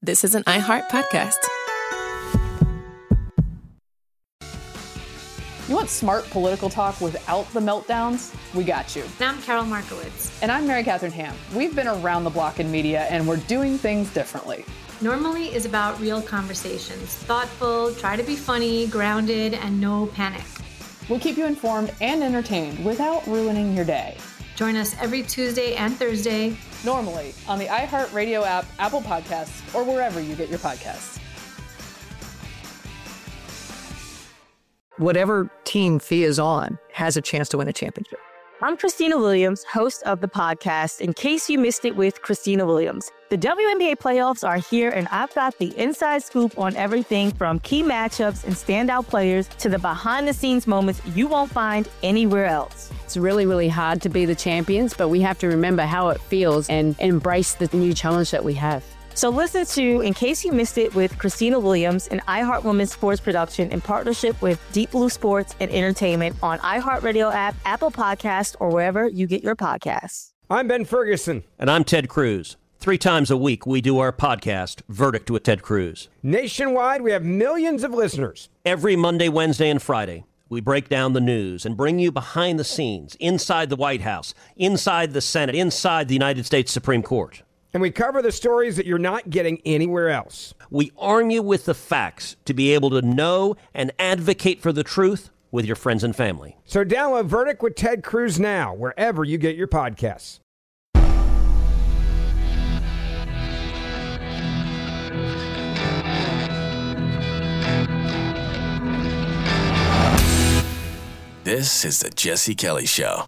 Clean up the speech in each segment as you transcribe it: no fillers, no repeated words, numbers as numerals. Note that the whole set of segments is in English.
This is an iHeart podcast. You want smart political talk without the meltdowns? We got you. And I'm Carol Markowitz. And I'm Mary Catherine Ham. We've been around the block in media, and we're doing things differently. Normally is about real conversations. Thoughtful, try to be funny, grounded, and no panic. We'll keep you informed and entertained without ruining your day. Join us every Tuesday and Thursday. Normally on the iHeartRadio app, Apple Podcasts, or wherever you get your podcasts. Whatever team Fia is on has a chance to win a championship. I'm Christina Williams, host of the podcast, In Case You Missed It with Christina Williams. The WNBA playoffs are here, and I've got the inside scoop on everything from key matchups and standout players to the behind-the-scenes moments you won't find anywhere else. It's really, really hard to be the champions, but we have to remember how it feels and embrace the new challenge that we have. So listen to In Case You Missed It with Christina Williams, an iHeart Women's Sports production in partnership with Deep Blue Sports and Entertainment on iHeartRadio app, Apple Podcasts, or wherever you get your podcasts. I'm Ben Ferguson. And I'm Ted Cruz. 3 times a week, we do our podcast, Verdict with Ted Cruz. Nationwide, we have millions of listeners. Every Monday, Wednesday, and Friday, we break down the news and bring you behind the scenes, inside the White House, inside the Senate, inside the United States Supreme Court. And we cover the stories that you're not getting anywhere else. We arm you with the facts to be able to know and advocate for the truth with your friends and family. So download Verdict with Ted Cruz now, wherever you get your podcasts. This is the Jesse Kelly Show.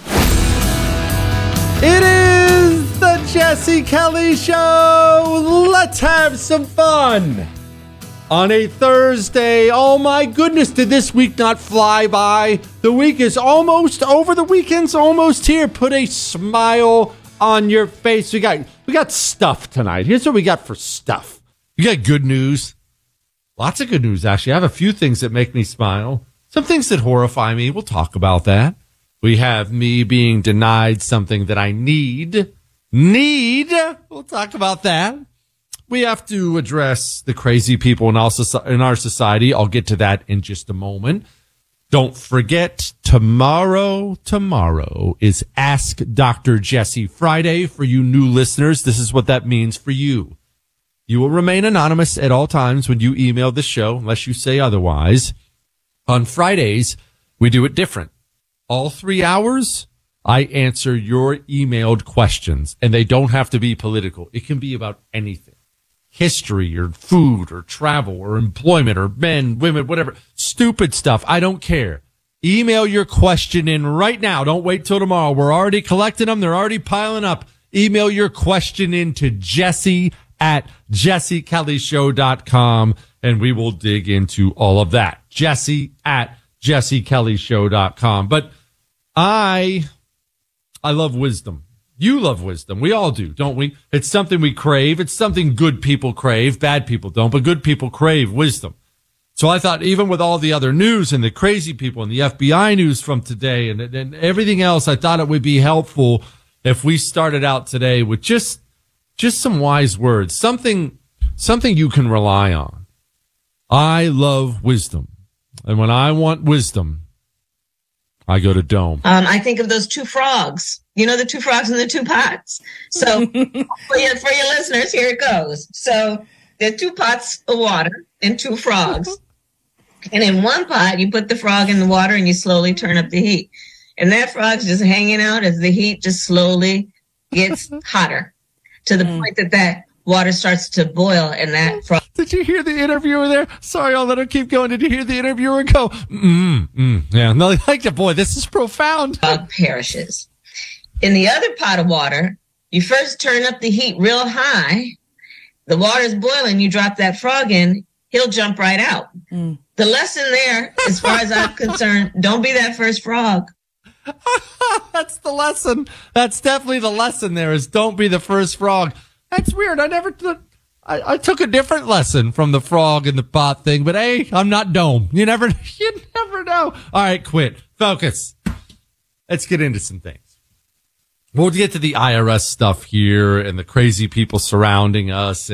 It is the Jesse Kelly Show. Let's have some fun on a Thursday. Oh my goodness, did this week not fly by? The week is almost over. The weekend's almost here. Put a smile on your face. We got stuff tonight. Here's what we got for stuff. We got good news. Lots of good news, actually. I have a few things that make me smile. Some things that horrify me. We'll talk about that. We have me being denied something that I need. We'll talk about that. We have to address the crazy people in our society. I'll get to that in just a moment. Don't forget, tomorrow is Ask Dr. Jesse Friday. For you new listeners, this is what that means for you. You will remain anonymous at all times when you email the show, unless you say otherwise. On Fridays, we do it different. All 3 hours, I answer your emailed questions, and they don't have to be political. It can be about anything. History or food or travel or employment or men, women, whatever. Stupid stuff. I don't care. Email your question in right now. Don't wait till tomorrow. We're already collecting them. They're already piling up. Email your question in to Jesse@JesseKellyShow.com, and we will dig into all of that. Jesse@JesseKellyShow.com. But I love wisdom. You love wisdom. We all do, don't we? It's something we crave. It's something good people crave. Bad people don't, but good people crave wisdom. So I thought, even with all the other news and the crazy people and the FBI news from today and everything else, I thought it would be helpful if we started out today with just some wise words, something you can rely on. I love wisdom. And when I want wisdom, I go to Dome. I think of those 2 frogs. You know, the 2 frogs in the 2 pots. So for your listeners, here it goes. So there are 2 pots of water and 2 frogs. And in one pot, you put the frog in the water and you slowly turn up the heat. And that frog's just hanging out as the heat just slowly gets hotter to the point that water starts to boil and that frog. Did you hear the interviewer there? Sorry, I'll let her keep going. Did you hear the interviewer go? Yeah, no, like, boy, this is profound. Frog perishes. In the other pot of water, you first turn up the heat real high. The water's boiling. You drop that frog in, he'll jump right out. The lesson there, as far as I'm concerned, don't be that first frog. That's the lesson. That's definitely the lesson there, is don't be the first frog. That's weird. I took a different lesson from the frog in the pot thing, but hey, I'm not Dome. You never know. All right, quit. Focus. Let's get into some things. We'll get to the IRS stuff here and the crazy people surrounding us and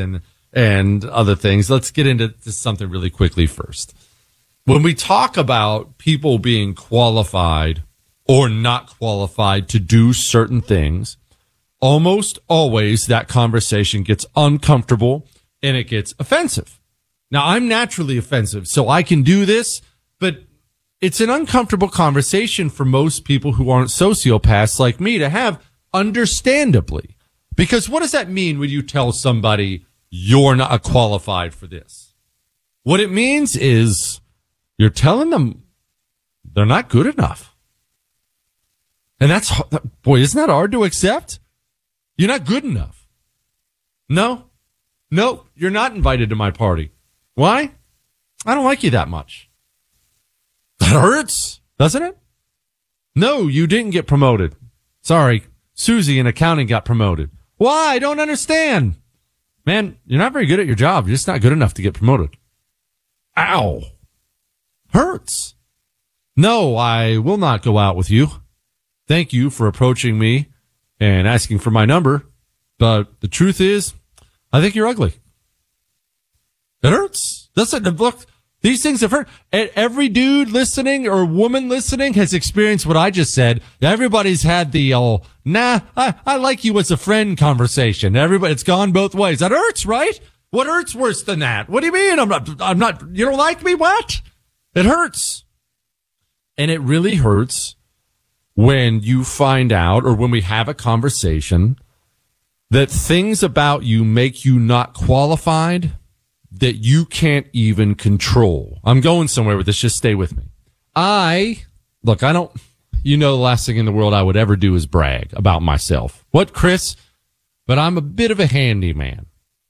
and other things. Let's get into something really quickly first. When we talk about people being qualified or not qualified to do certain things, almost always that conversation gets uncomfortable and it gets offensive. Now, I'm naturally offensive, so I can do this, but it's an uncomfortable conversation for most people who aren't sociopaths like me to have, understandably. Because what does that mean when you tell somebody you're not qualified for this? What it means is you're telling them they're not good enough. And that's, boy, isn't that hard to accept? You're not good enough. No, you're not invited to my party. Why? I don't like you that much. That hurts, doesn't it? No, you didn't get promoted. Sorry, Susie in accounting got promoted. Why? I don't understand. Man, you're not very good at your job. You're just not good enough to get promoted. Ow. Hurts. No, I will not go out with you. Thank you for approaching me and asking for my number. But the truth is, I think you're ugly. It hurts. Look, these things have hurt. Every dude listening or woman listening has experienced what I just said. Everybody's had the, I like you as a friend conversation. It's gone both ways. That hurts, right? What hurts worse than that? What do you mean? I'm not, you don't like me? What? It hurts. And it really hurts when you find out, or when we have a conversation, that things about you make you not qualified that you can't even control. I'm going somewhere with this. Just stay with me. The last thing in the world I would ever do is brag about myself. What, Chris? But I'm a bit of a handyman.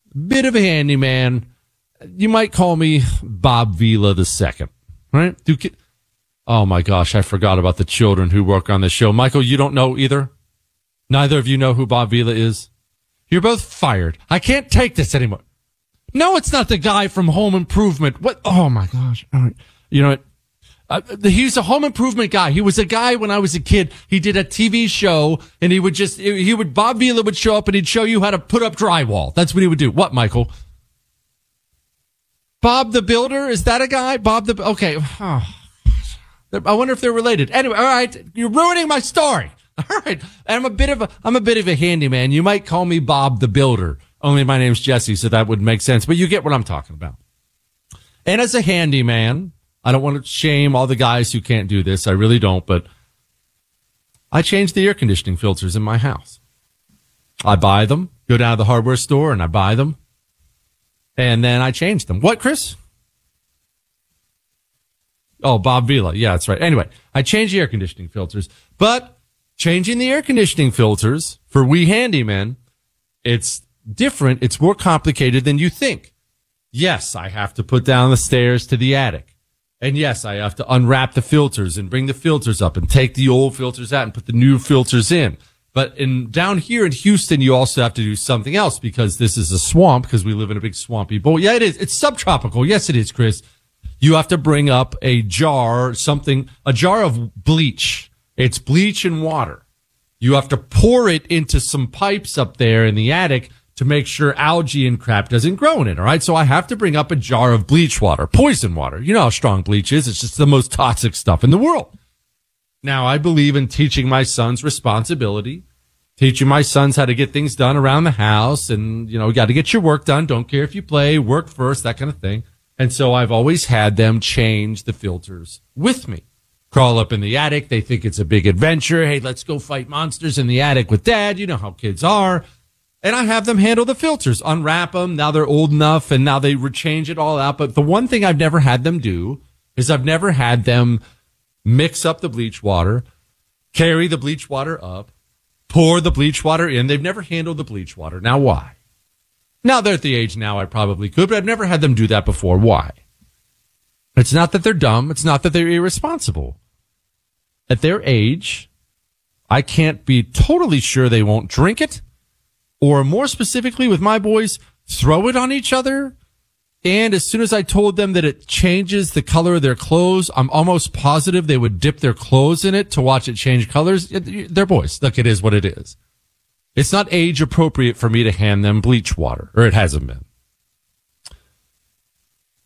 You might call me Bob Vila II, right? Oh my gosh, I forgot about the children who work on the show. Michael, you don't know either? Neither of you know who Bob Vila is? You're both fired. I can't take this anymore. No, it's not the guy from Home Improvement. What? Oh my gosh. You know what? He's a Home Improvement guy. He was a guy when I was a kid. He did a TV show and Bob Vila would show up and he'd show you how to put up drywall. That's what he would do. What, Michael? Bob the Builder? Is that a guy? Okay. Oh. I wonder if they're related. Anyway, all right. You're ruining my story. All right. I'm a bit of a handyman. You might call me Bob the Builder. Only my name's Jesse, so that would make sense. But you get what I'm talking about. And as a handyman, I don't want to shame all the guys who can't do this. I really don't. But I change the air conditioning filters in my house. I buy them, go down to the hardware store, and I buy them. And then I change them. What, Chris? Oh, Bob Vila. Yeah, that's right. Anyway, I change the air conditioning filters. But changing the air conditioning filters for we handymen, it's different. It's more complicated than you think. Yes, I have to put down the stairs to the attic. And yes, I have to unwrap the filters and bring the filters up and take the old filters out and put the new filters in. But down here in Houston, you also have to do something else because this is a swamp, because we live in a big swampy bowl. Yeah, it is. It's subtropical. Yes, it is, Chris. You have to bring up a jar of bleach. It's bleach and water. You have to pour it into some pipes up there in the attic to make sure algae and crap doesn't grow in it, all right? So I have to bring up a jar of bleach water, poison water. You know how strong bleach is. It's just the most toxic stuff in the world. Now, I believe in teaching my sons responsibility, teaching my sons how to get things done around the house, and, you got to get your work done. Don't care if you play, work first, that kind of thing. And so I've always had them change the filters with me. Crawl up in the attic. They think it's a big adventure. Hey, let's go fight monsters in the attic with Dad. You know how kids are. And I have them handle the filters, unwrap them. Now they're old enough and now they change it all out. But the one thing I've never had them do is I've never had them mix up the bleach water, carry the bleach water up, pour the bleach water in. They've never handled the bleach water. Now, why? Now they're at the age now I probably could, but I've never had them do that before. Why? It's not that they're dumb. It's not that they're irresponsible. At their age, I can't be totally sure they won't drink it. Or more specifically with my boys, throw it on each other. And as soon as I told them that it changes the color of their clothes, I'm almost positive they would dip their clothes in it to watch it change colors. They're boys. Look, it is what it is. It's not age appropriate for me to hand them bleach water, or it hasn't been.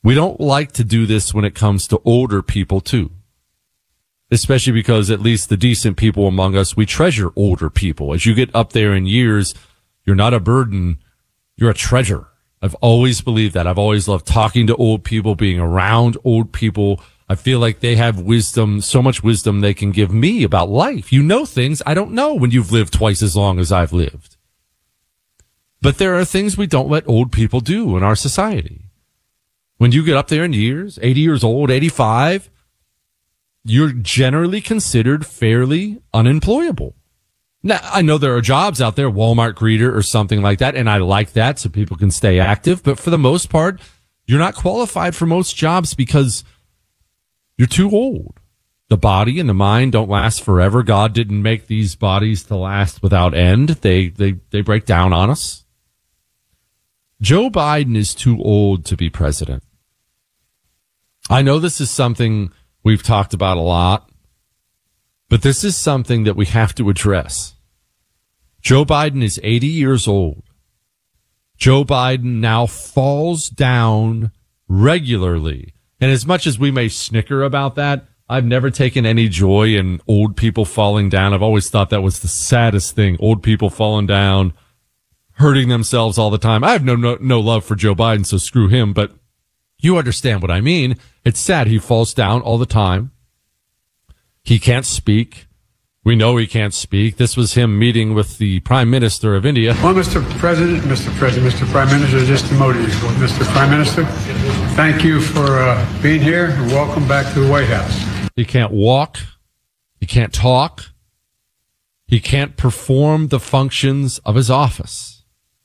We don't like to do this when it comes to older people, too. Especially because at least the decent people among us, we treasure older people. As you get up there in years, you're not a burden, you're a treasure. I've always believed that. I've always loved talking to old people, being around old people. I feel like they have wisdom, so much wisdom they can give me about life. You know things I don't know when you've lived twice as long as I've lived. But there are things we don't let old people do in our society. When you get up there in years, 80 years old, 85, you're generally considered fairly unemployable. Now, I know there are jobs out there, Walmart greeter or something like that, and I like that so people can stay active. But for the most part, you're not qualified for most jobs because you're too old. The body and the mind don't last forever. God didn't make these bodies to last without end. They break down on us. Joe Biden is too old to be president. I know this is something we've talked about a lot, but this is something that we have to address. Joe Biden is 80 years old. Joe Biden now falls down regularly. And as much as we may snicker about that, I've never taken any joy in old people falling down. I've always thought that was the saddest thing. Old people falling down, hurting themselves all the time. I have no love for Joe Biden, so screw him. But you understand what I mean. It's sad. He falls down all the time. He can't speak. We know he can't speak. This was him meeting with the Prime Minister of India. Well, Mr. Prime Minister, just to motivate you. Mr. Prime Minister, thank you for being here and welcome back to the White House. He can't walk. He can't talk. He can't perform the functions of his office.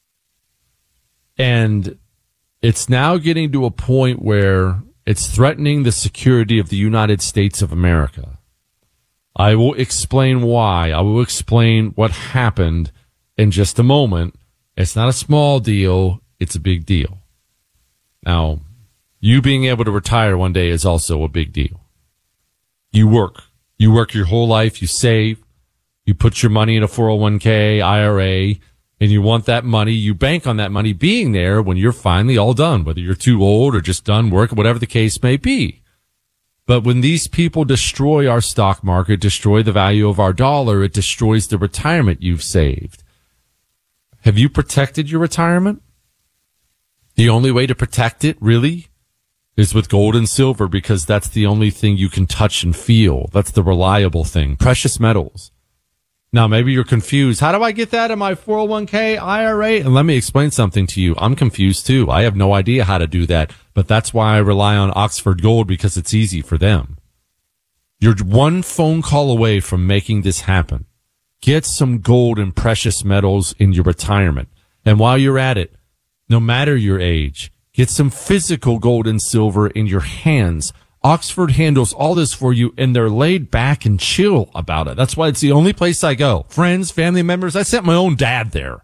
And it's now getting to a point where it's threatening the security of the United States of America. I will explain why. I will explain what happened in just a moment. It's not a small deal. It's a big deal. Now, you being able to retire one day is also a big deal. You work. You work your whole life. You save. You put your money in a 401k, IRA, and you want that money. You bank on that money being there when you're finally all done, whether you're too old or just done working, whatever the case may be. But when these people destroy our stock market, destroy the value of our dollar, it destroys the retirement you've saved. Have you protected your retirement? The only way to protect it, really, is with gold and silver because that's the only thing you can touch and feel. That's the reliable thing. Precious metals. Now, maybe you're confused. How do I get that in my 401k, IRA? And let me explain something to you. I'm confused too. I have no idea how to do that, but that's why I rely on Oxford Gold because it's easy for them. You're one phone call away from making this happen. Get some gold and precious metals in your retirement. And while you're at it, no matter your age, get some physical gold and silver in your hands. Oxford handles all this for you, and they're laid back and chill about it. That's why it's the only place I go. Friends, family members, I sent my own dad there.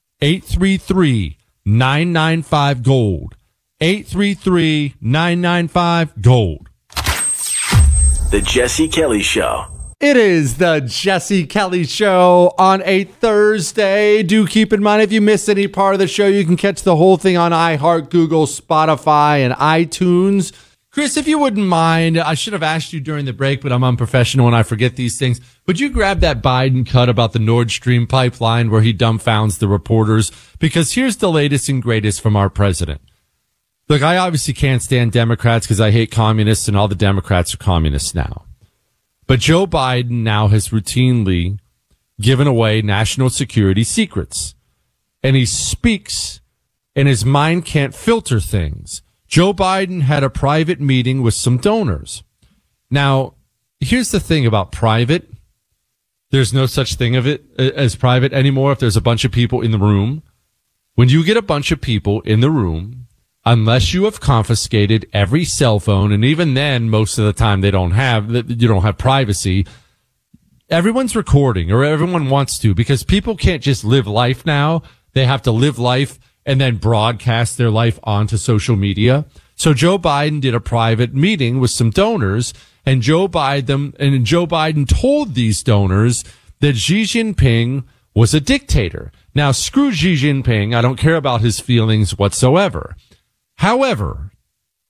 833-995-GOLD. 833-995-GOLD. The Jesse Kelly Show. It is the Jesse Kelly Show on a Thursday. Do keep in mind, if you miss any part of the show, you can catch the whole thing on iHeart, Google, Spotify, and iTunes. Chris, if you wouldn't mind, I should have asked you during the break, but I'm unprofessional and I forget these things. Would you grab that Biden cut about the Nord Stream pipeline where he dumbfounds the reporters? Because here's the latest and greatest from our president. Look, I obviously can't stand Democrats because I hate communists and all the Democrats are communists now. But Joe Biden now has routinely given away national security secrets. And he speaks and his mind can't filter things. Joe Biden had a private meeting with some donors. Now, here's the thing about private. There's no such thing of it as private anymore if there's a bunch of people in the room. When you get a bunch of people in the room, unless you have confiscated every cell phone, and even then, most of the time you don't have privacy, everyone's recording, or everyone wants to, because people can't just live life now. They have to live life and then broadcast their life onto social media. So Joe Biden did a private meeting with some donors, and Joe Biden told these donors that Xi Jinping was a dictator. Now, screw Xi Jinping. I don't care about his feelings whatsoever. However,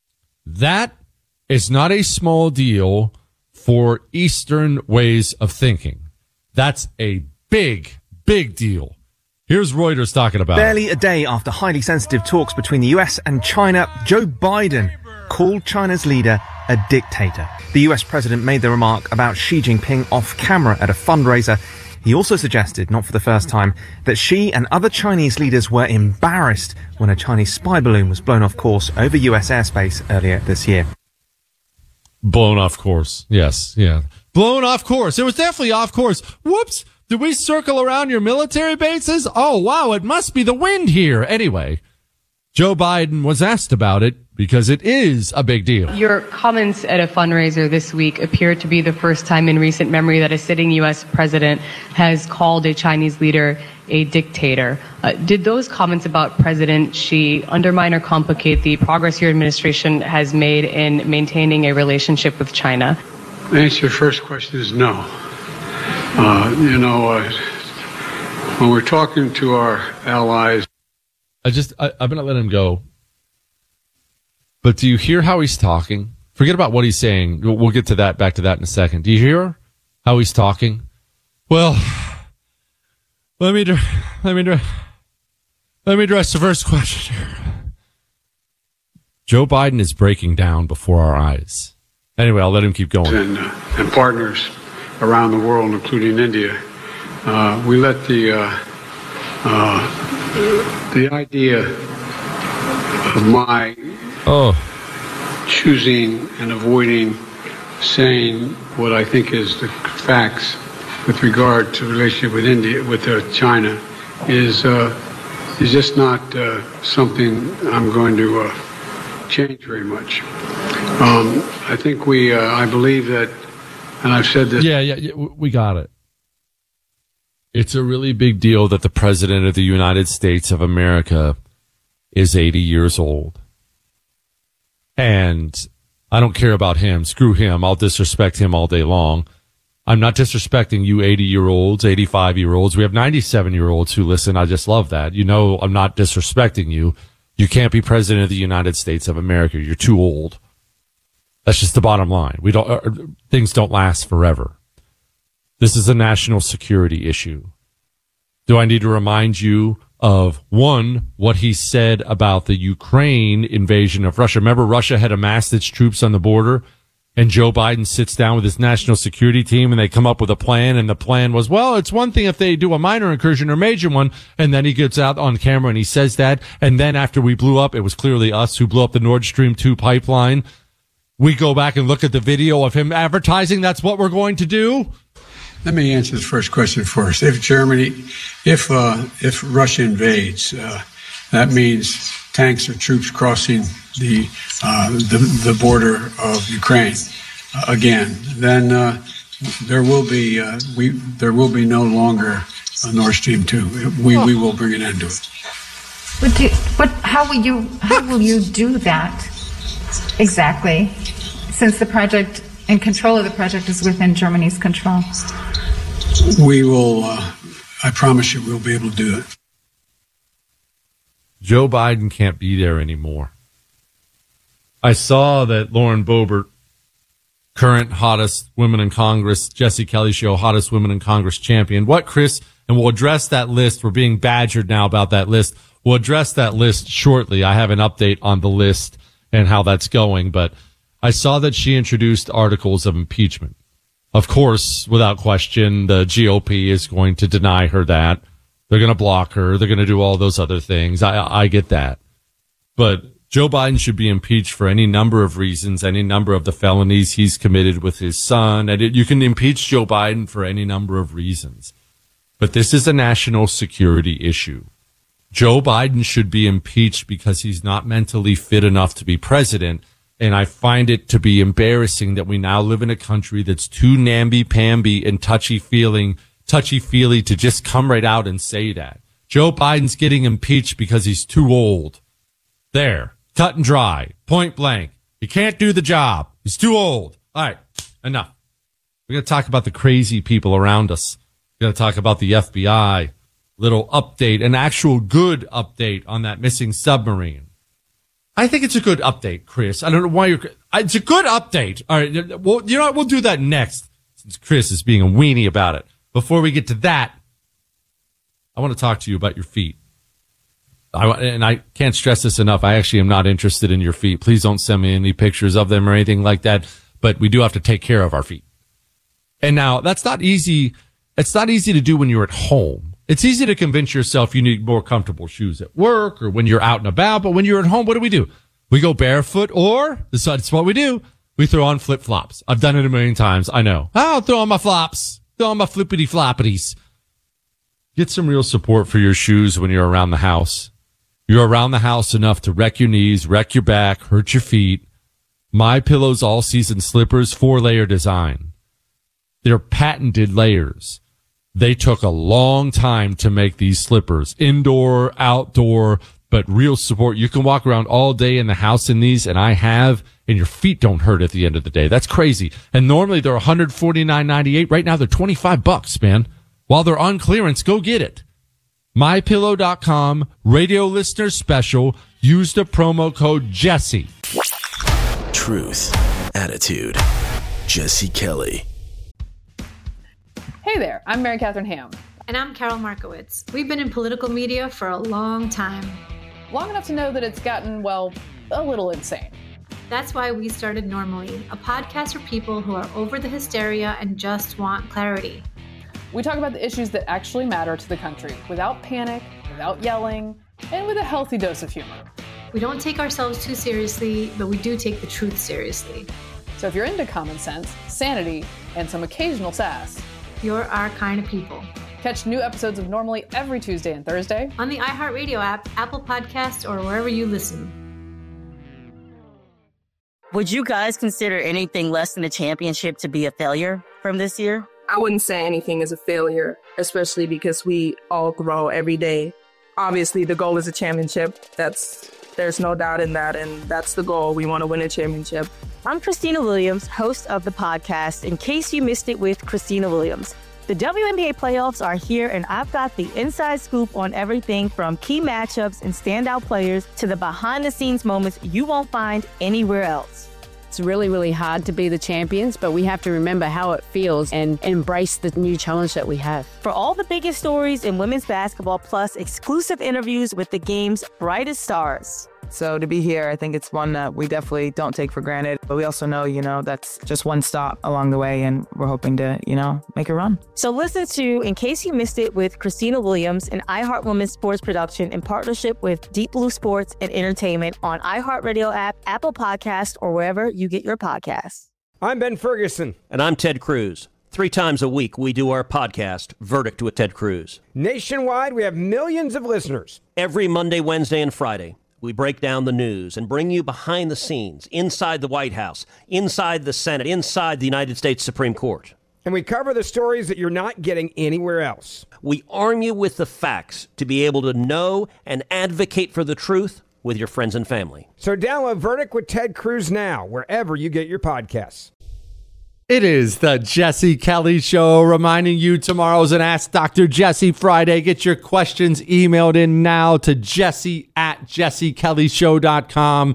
That is not a small deal for Eastern ways of thinking. That's a big, big deal. Here's Reuters talking about Barely a day after highly sensitive talks between the US and China, Joe Biden called China's leader a dictator. The US president made the remark about Xi Jinping off camera at a fundraiser. He also suggested, not for the first time, that Xi and other Chinese leaders were embarrassed when a Chinese spy balloon was blown off course over US airspace earlier this year. Blown off course. Yes, yeah. Blown off course. It was definitely off course. Whoops. Did we circle around your military bases? Oh, wow, it must be the wind here. Anyway, Joe Biden was asked about it because it is a big deal. Your comments at a fundraiser this week appear to be the first time in recent memory that a sitting U.S. president has called a Chinese leader a dictator. Did those comments about President Xi undermine or complicate the progress your administration has made in maintaining a relationship with China? The answer to your first question is no. When we're talking to our allies, I'm going to let him go. But do you hear how he's talking? Forget about what he's saying. We'll get to that, back to that in a second. Do you hear how he's talking? Well, let me address the first question here. Joe Biden is breaking down before our eyes. Anyway, I'll let him keep going. And partners around the world, including India, we let the idea of my choosing and avoiding saying what I think is the facts with regard to relationship with India, with China, is just not something I'm going to change very much. I think I believe that, and I've said this. Yeah, we got it. It's a really big deal that the President of the United States of America is 80 years old. And I don't care about him. Screw him. I'll disrespect him all day long. I'm not disrespecting you 80-year-olds, 85-year-olds. We have 97-year-olds who listen. I just love that. You know, I'm not disrespecting you. You can't be President of the United States of America. You're too old. That's just the bottom line. Things don't last forever. This is a national security issue. Do I need to remind you of, one, what he said about the Ukraine invasion of Russia? Remember, Russia had amassed its troops on the border, and Joe Biden sits down with his national security team, and they come up with a plan, and the plan was, well, it's one thing if they do a minor incursion or major one, and then he gets out on camera and he says that, and then after we blew up, it was clearly us who blew up the Nord Stream 2 pipeline. We go back and look at the video of him advertising that's what we're going to do. Let me answer the first question first. If Russia invades, that means tanks or troops crossing the border of Ukraine again. Then there will be no longer a Nord Stream 2. We will bring an end to it. But how will you do that exactly? Since the project and control of the project is within Germany's control. We will, I promise you, we'll be able to do it. Joe Biden can't be there anymore. I saw that Lauren Boebert, current hottest women in Congress, Jesse Kelly Show, hottest women in Congress champion. What, Chris? And we'll address that list. We're being badgered now about that list. We'll address that list shortly. I have an update on the list and how that's going, but I saw that she introduced articles of impeachment. Of course, without question, the GOP is going to deny her that. They're going to block her. They're going to do all those other things. I get that. But Joe Biden should be impeached for any number of reasons, any number of the felonies he's committed with his son. And you can impeach Joe Biden for any number of reasons. But this is a national security issue. Joe Biden should be impeached because he's not mentally fit enough to be president. And I find it to be embarrassing that we now live in a country that's too namby-pamby and touchy-feely to just come right out and say that. Joe Biden's getting impeached because he's too old. There. Cut and dry. Point blank. He can't do the job. He's too old. All right. Enough. We're going to talk about the crazy people around us. We're going to talk about the FBI. Little update, an actual good update on that missing submarine. I think it's a good update, Chris. I don't know why it's a good update. All right. Well, you know what? We'll do that next since Chris is being a weenie about it. Before we get to that, I want to talk to you about your feet. And I can't stress this enough. I actually am not interested in your feet. Please don't send me any pictures of them or anything like that. But we do have to take care of our feet. And now that's not easy. It's not easy to do when you're at home. It's easy to convince yourself you need more comfortable shoes at work or when you're out and about. But when you're at home, what do? We go barefoot, or that's what we do. We throw on flip-flops. I've done it a million times. I know. I'll throw on my flops. Throw on my flippity-floppities. Get some real support for your shoes when you're around the house. You're around the house enough to wreck your knees, wreck your back, hurt your feet. MyPillow's all-season slippers, 4-layer design. They're patented layers. They took a long time to make these slippers. Indoor, outdoor, but real support. You can walk around all day in the house in these, and I have, and your feet don't hurt at the end of the day. That's crazy. And normally they're $149.98. Right now they're $25, man. While they're on clearance, go get it. MyPillow.com, radio listener special. Use the promo code Jesse. Truth, attitude, Jesse Kelly. Hey there, I'm Mary Catherine Ham. And I'm Carol Markowitz. We've been in political media for a long time. Long enough to know that it's gotten, well, a little insane. That's why we started Normally, a podcast for people who are over the hysteria and just want clarity. We talk about the issues that actually matter to the country without panic, without yelling, and with a healthy dose of humor. We don't take ourselves too seriously, but we do take the truth seriously. So if you're into common sense, sanity, and some occasional sass, you're our kind of people. Catch new episodes of Normally every Tuesday and Thursday on the iHeartRadio app, Apple Podcasts, or wherever you listen. Would you guys consider anything less than a championship to be a failure from this year? I wouldn't say anything is a failure, especially because we all grow every day. Obviously, the goal is a championship. There's no doubt in that, and that's the goal. We want to win a championship. I'm Christina Williams, host of the podcast, In Case You Missed It with Christina Williams. The WNBA playoffs are here, and I've got the inside scoop on everything from key matchups and standout players to the behind-the-scenes moments you won't find anywhere else. It's really, really hard to be the champions, but we have to remember how it feels and embrace the new challenge that we have. For all the biggest stories in women's basketball, plus exclusive interviews with the game's brightest stars. So to be here, I think it's one that we definitely don't take for granted. But we also know, that's just one stop along the way, and we're hoping to, make a run. So listen to In Case You Missed It with Christina Williams, an iHeart Women's sports production in partnership with Deep Blue Sports and Entertainment on iHeartRadio app, Apple Podcast, or wherever you get your podcasts. I'm Ben Ferguson. And I'm Ted Cruz. 3 times a week, we do our podcast, Verdict with Ted Cruz. Nationwide, we have millions of listeners. Every Monday, Wednesday, and Friday, we break down the news and bring you behind the scenes, inside the White House, inside the Senate, inside the United States Supreme Court. And we cover the stories that you're not getting anywhere else. We arm you with the facts to be able to know and advocate for the truth with your friends and family. So download Verdict with Ted Cruz now, wherever you get your podcasts. It is the Jesse Kelly Show, reminding you tomorrow's an Ask Dr. Jesse Friday. Get your questions emailed in now to jesse@jessekellyshow.com,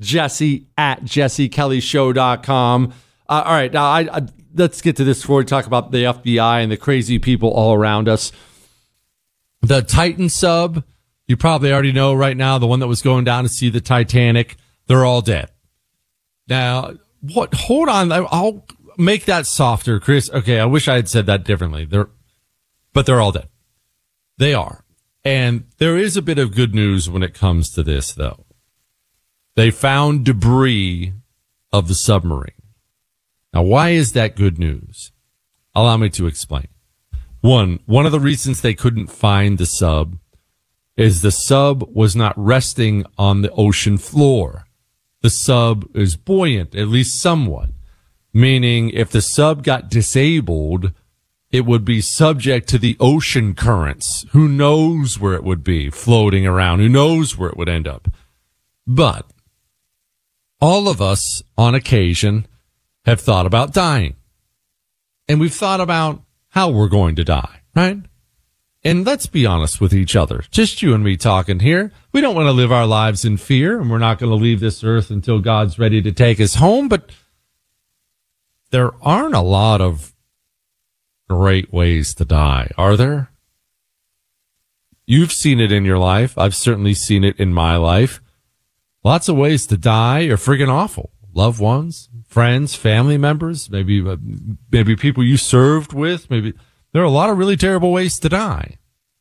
jesse@jessekellyshow.com. All right, now let's get to this before we talk about the FBI and the crazy people all around us. The Titan sub, you probably already know right now, the one that was going down to see the Titanic, they're all dead. Now, what? Hold on, I'll make that softer, Chris. Okay, I wish I had said that differently. But they're all dead. They are. And there is a bit of good news when it comes to this, though. They found debris of the submarine. Now, why is that good news? Allow me to explain. One of the reasons they couldn't find the sub is the sub was not resting on the ocean floor. The sub is buoyant, at least somewhat. Meaning, if the sub got disabled, it would be subject to the ocean currents. Who knows where it would be floating around? Who knows where it would end up? But all of us, on occasion, have thought about dying. And we've thought about how we're going to die, right? And let's be honest with each other. Just you and me talking here. We don't want to live our lives in fear, and we're not going to leave this earth until God's ready to take us home. But there aren't a lot of great ways to die, are there? You've seen it in your life. I've certainly seen it in my life. Lots of ways to die are friggin' awful. Loved ones, friends, family members, maybe people you served with. Maybe there are a lot of really terrible ways to die.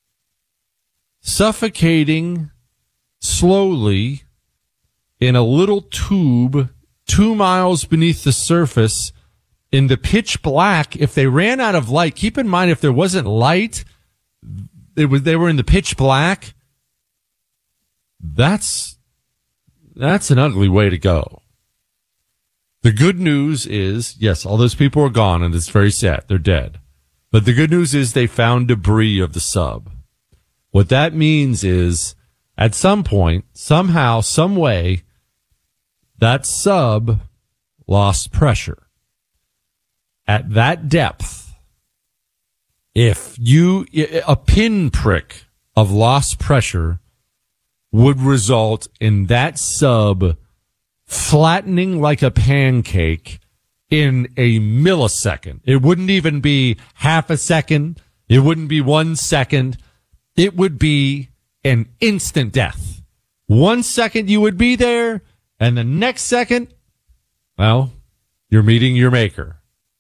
Suffocating slowly in a little tube 2 miles beneath the surface in the pitch black. If they ran out of light, keep in mind, if there wasn't light, they were in the pitch black. That's an ugly way to go. The good news is, yes, all those people are gone, and it's very sad. They're dead. But the good news is they found debris of the sub. What that means is, at some point, somehow, some way, that sub lost pressure. At that depth, a pinprick of lost pressure would result in that sub flattening like a pancake in a millisecond. It wouldn't even be half a second. It wouldn't be 1 second. It would be an instant death. 1 second you would be there, and the next second, well, you're meeting your maker.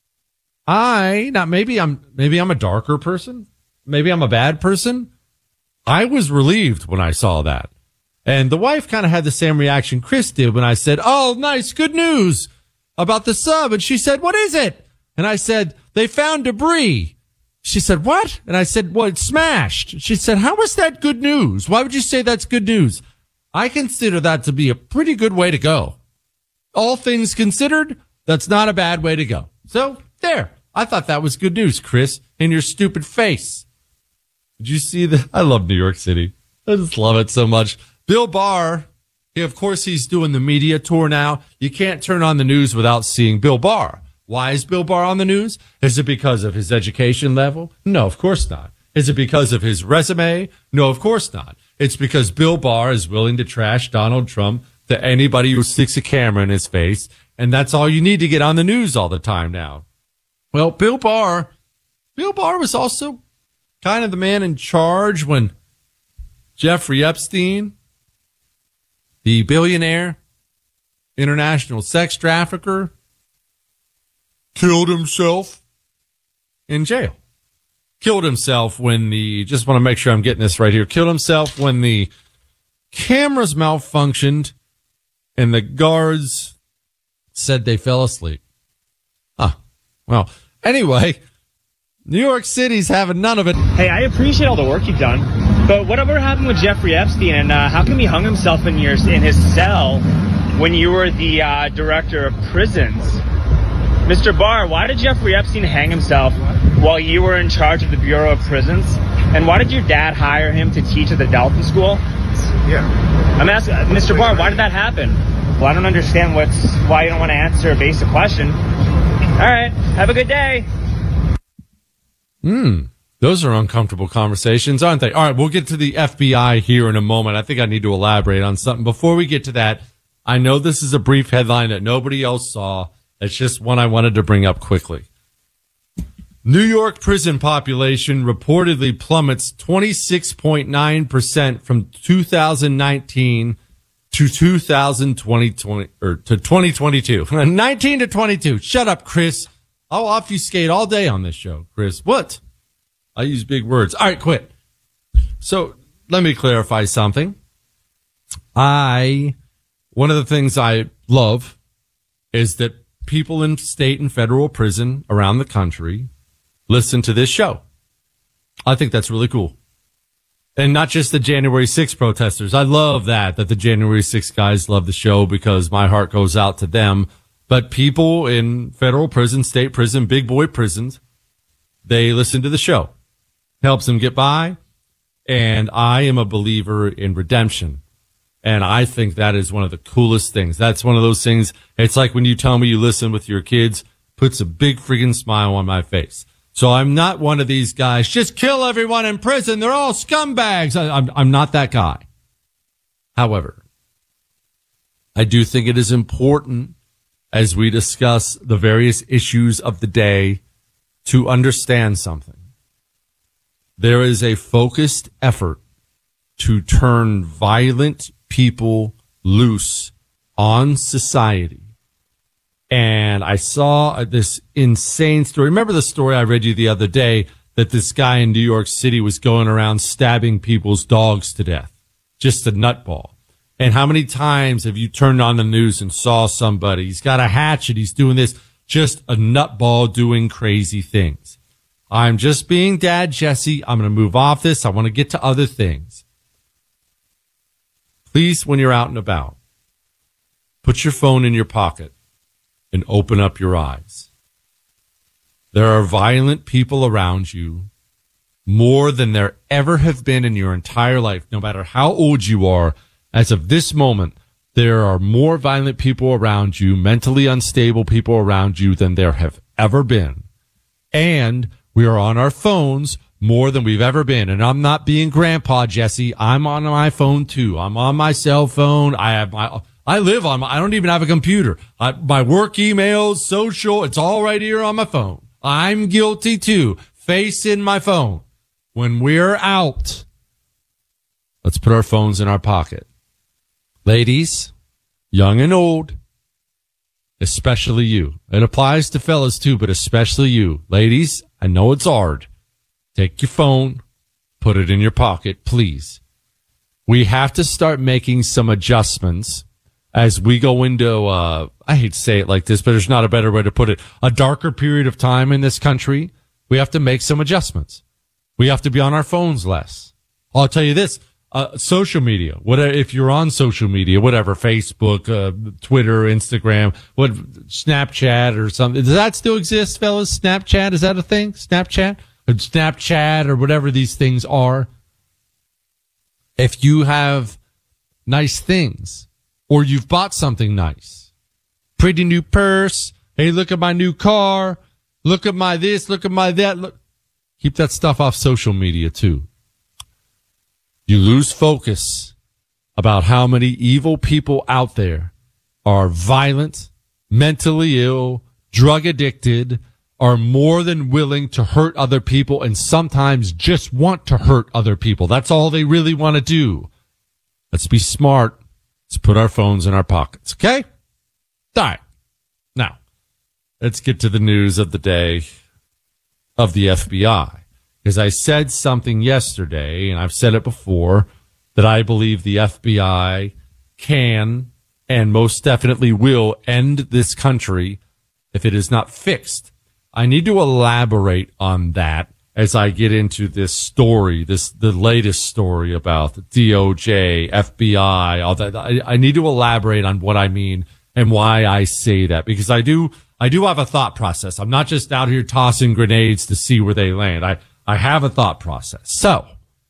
Maybe I'm a darker person. Maybe I'm a bad person. I was relieved when I saw that. And the wife kind of had the same reaction Chris did when I said, "Oh, nice, good news about the sub." And she said, "What is it?" And I said, "They found debris." She said, "What?" And I said, "Well, it smashed." She said, "How is that good news? Why would you say that's good news?" I consider that to be a pretty good way to go. All things considered, that's not a bad way to go. So there, I thought that was good news, Chris, in your stupid face. Did you see that? I love New York City. I just love it so much. Bill Barr, of course, he's doing the media tour now. You can't turn on the news without seeing Bill Barr. Why is Bill Barr on the news? Is it because of his education level? No, of course not. Is it because of his resume? No, of course not. It's because Bill Barr is willing to trash Donald Trump to anybody who sticks a camera in his face, and that's all you need to get on the news all the time now. Well, Bill Barr was also kind of the man in charge when Jeffrey Epstein, the billionaire, international sex trafficker, killed himself in jail. Killed himself when just want to make sure I'm getting this right here, killed himself when the cameras malfunctioned and the guards said they fell asleep. Well, anyway, New York City's having none of it. Hey, I appreciate all the work you've done, but whatever happened with Jeffrey Epstein, and how come he hung himself in his cell when you were the director of prisons? Mr. Barr, why did Jeffrey Epstein hang himself while you were in charge of the Bureau of Prisons? And why did your dad hire him to teach at the Dalton School? Yeah. I'm asking, Mr. Barr, why did that happen? Well, I don't understand why you don't want to answer a basic question. All right, have a good day. Those are uncomfortable conversations, aren't they? All right, we'll get to the FBI here in a moment. I think I need to elaborate on something. Before we get to that, I know this is a brief headline that nobody else saw. It's just one I wanted to bring up quickly. New York prison population reportedly plummets 26.9% from 2019 to 2022. 19 to 22. Shut up, Chris. I'll obfuscate all day on this show, Chris. What? I use big words. All right, quit. So let me clarify something. One of the things I love is that people in state and federal prison around the country listen to this show. I think that's really cool. And not just the January 6th protesters. I love that the January 6th guys love the show because my heart goes out to them. But people in federal prison, state prison, big boy prisons, they listen to the show. Helps them get by. And I am a believer in redemption. And I think that is one of the coolest things. That's one of those things. It's like when you tell me you listen with your kids, puts a big friggin' smile on my face. So I'm not one of these guys, just kill everyone in prison. They're all scumbags. I'm not that guy. However, I do think it is important as we discuss the various issues of the day to understand something. There is a focused effort to turn violent people loose on society. And I saw this insane story. Remember the story I read you the other day that this guy in New York City was going around stabbing people's dogs to death? Just a nutball. And how many times have you turned on the news and saw somebody? He's got a hatchet. He's doing this. Just a nutball doing crazy things. I'm just being Dad Jesse. I'm going to move off this. I want to get to other things. Please, when you're out and about, put your phone in your pocket and open up your eyes. There are violent people around you more than there ever have been in your entire life, no matter how old you are. As of this moment, there are more violent people around you, mentally unstable people around you than there have ever been. And we are on our phones more than we've ever been. And I'm not being grandpa, Jesse. I'm on my phone too. I'm on my cell phone. I don't even have a computer. My work emails, social, it's all right here on my phone. I'm guilty too. Face in my phone. When we're out, let's put our phones in our pocket. Ladies, young and old, especially you. It applies to fellas too, but especially you. Ladies, I know it's hard. Take your phone, put it in your pocket, please. We have to start making some adjustments as we go into, I hate to say it like this, but there's not a better way to put it, a darker period of time in this country. We have to make some adjustments. We have to be on our phones less. I'll tell you this. Social media, whatever, if you're on social media, whatever, Facebook, Twitter, Instagram, Snapchat or something. Does that still exist, fellas? Snapchat, is that a thing? Snapchat or whatever these things are. If you have nice things or you've bought something nice, pretty new purse. Hey, look at my new car. Look at my this, look at my that. Look, keep that stuff off social media too. You lose focus about how many evil people out there are violent, mentally ill, drug addicted, are more than willing to hurt other people and sometimes just want to hurt other people. That's all they really want to do. Let's be smart. Let's put our phones in our pockets. Okay? All right. Now, let's get to the news of the day of the FBI. Because I said something yesterday, and I've said it before, that I believe the FBI can and most definitely will end this country if it is not fixed. I need to elaborate on that as I get into this story, the latest story about the DOJ, FBI, all that. I need to elaborate on what I mean and why I say that, because I do have a thought process. I'm not just out here tossing grenades to see where they land. I have a thought process. So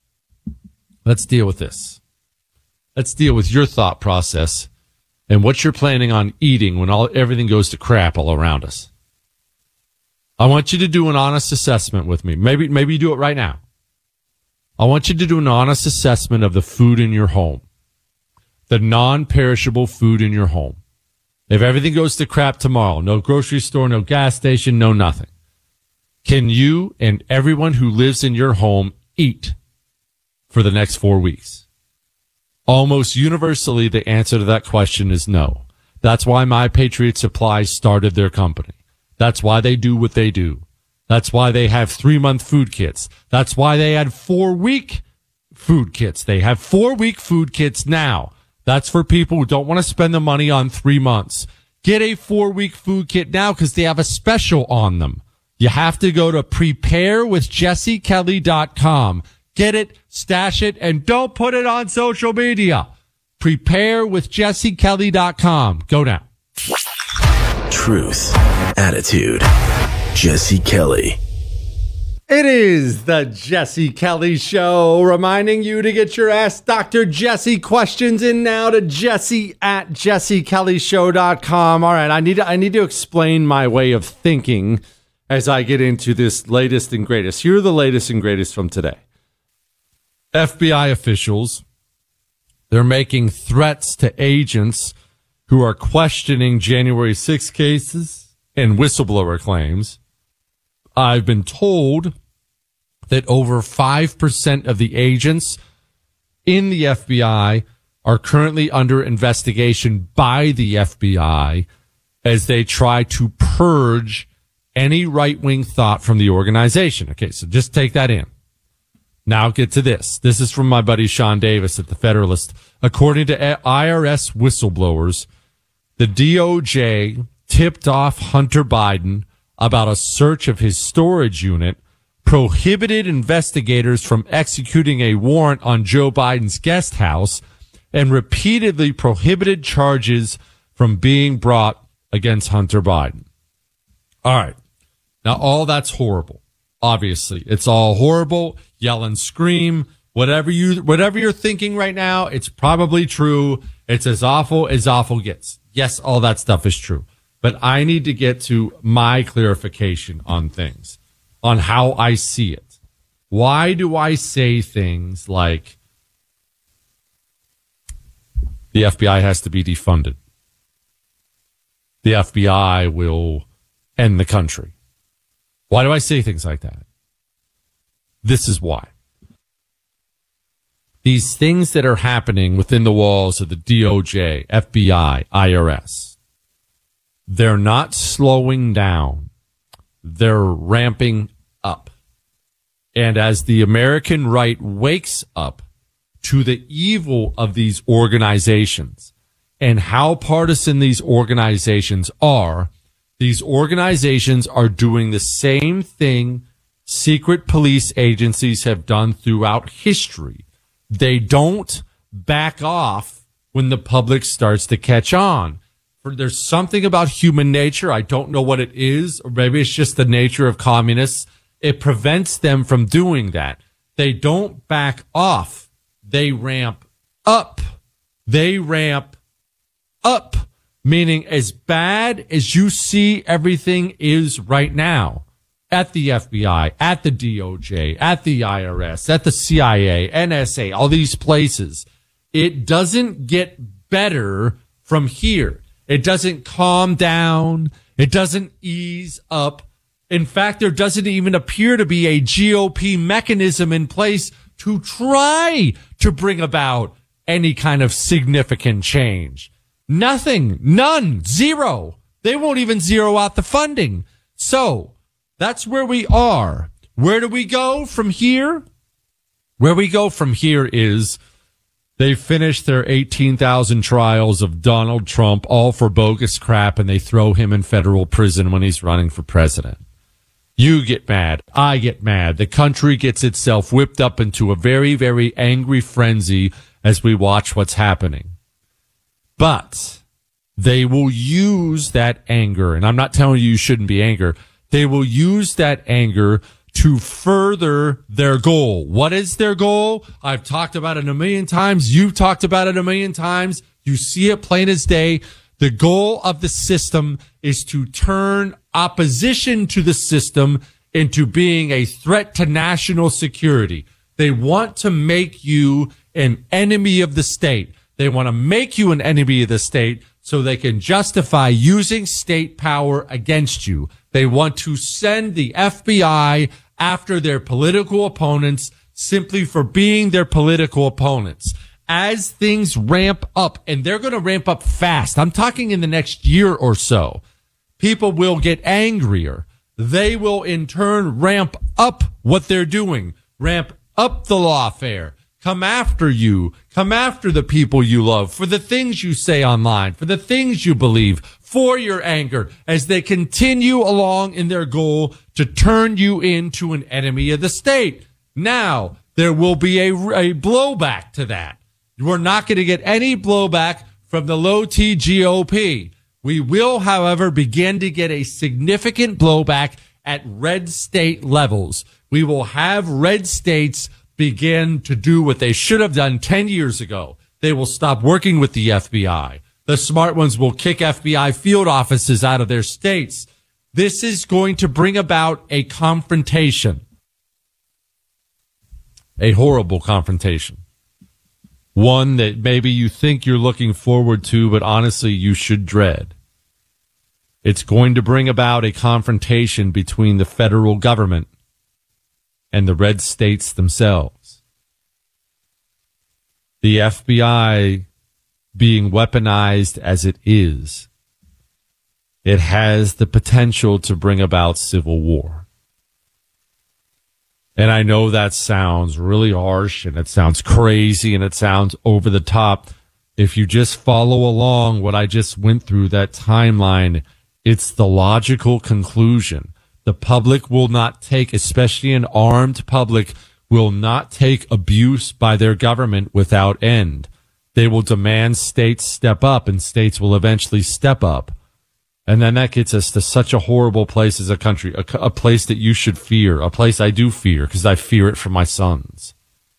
let's deal with this. Let's deal with your thought process and what you're planning on eating when everything goes to crap all around us. I want you to do an honest assessment with me. Maybe you do it right now. I want you to do an honest assessment of the food in your home, the non-perishable food in your home. If everything goes to crap tomorrow, no grocery store, no gas station, no nothing. Can you and everyone who lives in your home eat for the next 4 weeks? Almost universally, the answer to that question is no. That's why My Patriot Supply started their company. That's why they do what they do. That's why they have 3-month food kits. That's why they had 4-week food kits. They have 4-week food kits now. That's for people who don't want to spend the money on 3 months. Get a 4-week food kit now because they have a special on them. You have to go to preparewithjessekelly.com. Get it, stash it, and don't put it on social media. Preparewithjessekelly.com. Go now. Truth, attitude, Jesse Kelly. It is the Jesse Kelly Show, reminding you to get your Ask Dr. Jesse questions in now to jesse@jessekellyshow.com. All right, I need to explain my way of thinking as I get into this latest and greatest. Here are the latest and greatest from today. FBI officials, they're making threats to agents who are questioning January 6 cases and whistleblower claims. I've been told that over 5% of the agents in the FBI are currently under investigation by the FBI as they try to purge any right-wing thought from the organization. Okay, so just take that in. Now get to this. This is from my buddy Sean Davis at The Federalist. According to IRS whistleblowers, the DOJ tipped off Hunter Biden about a search of his storage unit, prohibited investigators from executing a warrant on Joe Biden's guest house, and repeatedly prohibited charges from being brought against Hunter Biden. All right. Now, all that's horrible. Obviously, it's all horrible. Yell and scream. Whatever you're thinking right now, it's probably true. It's as awful gets. Yes, all that stuff is true. But I need to get to my clarification on things, on how I see it. Why do I say things like the FBI has to be defunded? The FBI will end the country. Why do I say things like that? This is why. These things that are happening within the walls of the DOJ, FBI, IRS, they're not slowing down. They're ramping up. And as the American right wakes up to the evil of these organizations and how partisan these organizations are doing the same thing secret police agencies have done throughout history. They don't back off when the public starts to catch on. There's something about human nature. I don't know what it is, or maybe it's just the nature of communists. It prevents them from doing that. They don't back off. They ramp up. They ramp up, meaning as bad as you see everything is right now at the FBI, at the DOJ, at the IRS, at the CIA, NSA, all these places, it doesn't get better from here. It doesn't calm down. It doesn't ease up. In fact, there doesn't even appear to be a GOP mechanism in place to try to bring about any kind of significant change. Nothing. None. Zero. They won't even zero out the funding. So that's where we are. Where do we go from here? Where we go from here is they finished their 18,000 trials of Donald Trump, all for bogus crap, and they throw him in federal prison when he's running for president. You get mad. I get mad. The country gets itself whipped up into a very, very angry frenzy as we watch what's happening. But they will use that anger, and I'm not telling you shouldn't be angry. They will use that anger to further their goal. What is their goal? I've talked about it a million times. You've talked about it a million times. You see it plain as day. The goal of the system is to turn opposition to the system into being a threat to national security. They want to make you an enemy of the state. They want to make you an enemy of the state so they can justify using state power against you. They want to send the FBI after their political opponents simply for being their political opponents. As things ramp up, and they're going to ramp up fast, I'm talking in the next year or so, people will get angrier. They will in turn ramp up what they're doing, ramp up the lawfare, come after you, come after the people you love for the things you say online, for the things you believe, for your anger, as they continue along in their goal to turn you into an enemy of the state. Now, there will be a blowback to that. We're not going to get any blowback from the low T GOP. We will, however, begin to get a significant blowback at red state levels. We will have red states begin to do what they should have done 10 years ago. They will stop working with the FBI. The smart ones will kick FBI field offices out of their states. This is going to bring about a confrontation. A horrible confrontation. One that maybe you think you're looking forward to, but honestly you should dread. It's going to bring about a confrontation between the federal government and the red states themselves. The FBI being weaponized as it is, it has the potential to bring about civil war. And I know that sounds really harsh and it sounds crazy and it sounds over the top. If you just follow along what I just went through, that timeline, it's the logical conclusion. The public will not take, especially an armed public, will not take abuse by their government without end. They will demand states step up, and states will eventually step up. And then that gets us to such a horrible place as a country, a place that you should fear, a place I do fear because I fear it for my sons.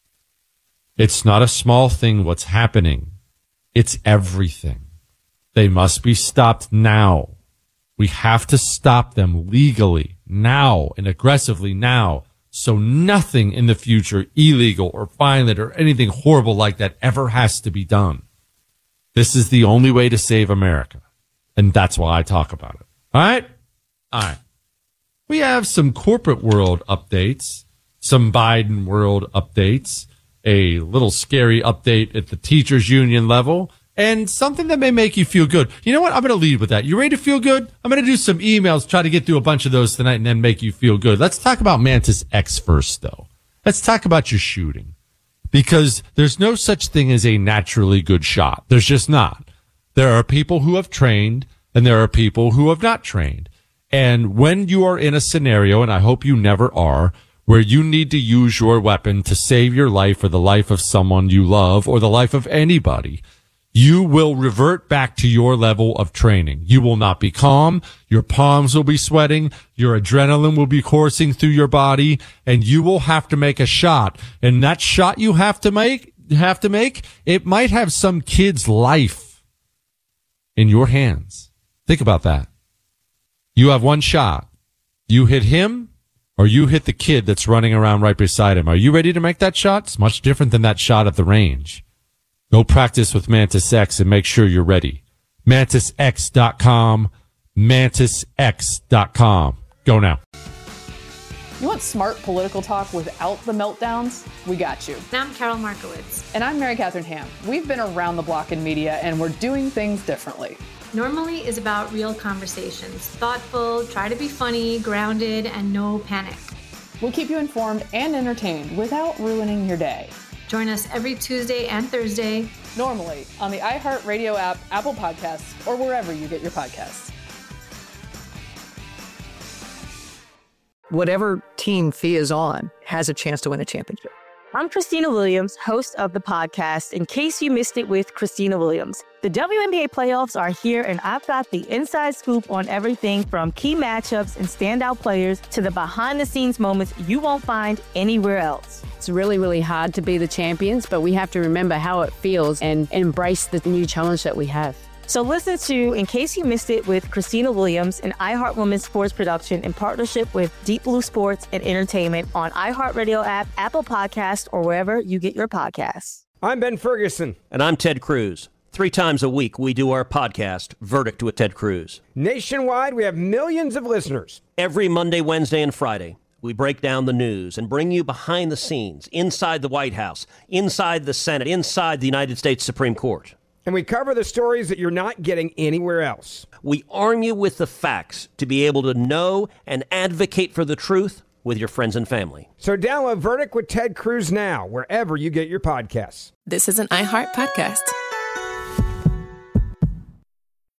It's not a small thing what's happening. It's everything. They must be stopped now. We have to stop them legally now and aggressively now, so nothing in the future illegal or violent or anything horrible like that ever has to be done. This is the only way to save America. And that's why I talk about it. All right? All right. We have some corporate world updates, some Biden world updates, a little scary update at the teachers union level, and something that may make you feel good. You know what? I'm going to lead with that. You ready to feel good? I'm going to do some emails, try to get through a bunch of those tonight, and then make you feel good. Let's talk about Mantis X first, though. Let's talk about your shooting. Because there's no such thing as a naturally good shot. There's just not. There are people who have trained, and there are people who have not trained. And when you are in a scenario, and I hope you never are, where you need to use your weapon to save your life or the life of someone you love or the life of anybody, you will revert back to your level of training. You will not be calm. Your palms will be sweating. Your adrenaline will be coursing through your body, and you will have to make a shot. And that shot you have to make, it might have some kid's life in your hands. Think about that. You have one shot. You hit him or you hit the kid that's running around right beside him. Are you ready to make that shot? It's much different than that shot at the range. Go practice with Mantis X and make sure you're ready. MantisX.com. MantisX.com. Go now. You want smart political talk without the meltdowns? We got you. I'm Carol Markowitz. And I'm Mary Catherine Ham. We've been around the block in media, and we're doing things differently. Normally is about real conversations. Thoughtful, try to be funny, grounded, and no panic. We'll keep you informed and entertained without ruining your day. Join us every Tuesday and Thursday. Normally on the iHeartRadio app, Apple Podcasts, or wherever you get your podcasts. Whatever team Thea is on has a chance to win a championship. I'm Christina Williams, host of the podcast, In Case You Missed It with Christina Williams. The WNBA playoffs are here, and I've got the inside scoop on everything from key matchups and standout players to the behind-the-scenes moments you won't find anywhere else. It's really, really hard to be the champions, but we have to remember how it feels and embrace the new challenge that we have. So listen to In Case You Missed It with Christina Williams, an iHeart Women's sports production in partnership with Deep Blue Sports and Entertainment on iHeartRadio app, Apple Podcasts, or wherever you get your podcasts. I'm Ben Ferguson. And I'm Ted Cruz. 3 times a week, we do our podcast, Verdict with Ted Cruz. Nationwide, we have millions of listeners. Every Monday, Wednesday, and Friday, we break down the news and bring you behind the scenes, inside the White House, inside the Senate, inside the United States Supreme Court. And we cover the stories that you're not getting anywhere else. We arm you with the facts to be able to know and advocate for the truth with your friends and family. So download Verdict with Ted Cruz now, wherever you get your podcasts. This is an iHeart podcast.